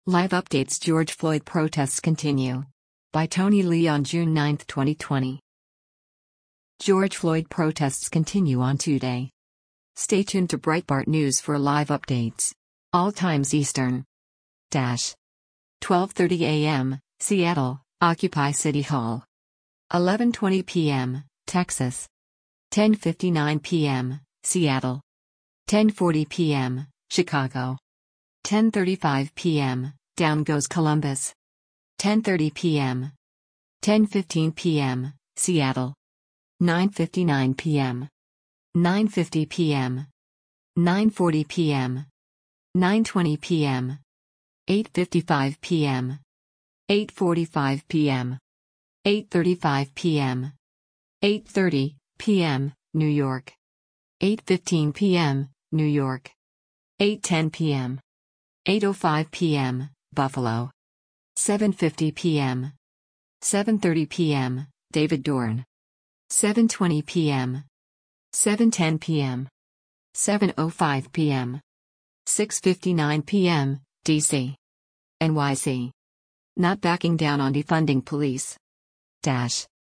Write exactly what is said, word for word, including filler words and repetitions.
Live updates: George Floyd protests continue. By Tony Lee on June ninth, twenty twenty. George Floyd protests continue on Tuesday. Stay tuned to Breitbart News for live updates. All times Eastern. Dash. twelve thirty a m, Seattle, Occupy City Hall. eleven twenty p m, Texas. ten fifty-nine p m, Seattle. ten forty p m, Chicago. ten thirty-five p m, down goes Columbus. ten thirty p m. ten fifteen p m, Seattle. nine fifty-nine p m. nine fifty p m. nine forty p m. nine twenty p m. eight fifty-five p m. eight forty-five p m. eight thirty-five p m. eight thirty p m, New York. eight fifteen p m, New York. eight ten p m. eight oh five p m, Buffalo. seven fifty p m. seven thirty p m, David Dorn. seven twenty p m. seven ten p m. seven oh five p m. six fifty-nine p m, D C. N Y C. Not backing down on defunding police. Dash.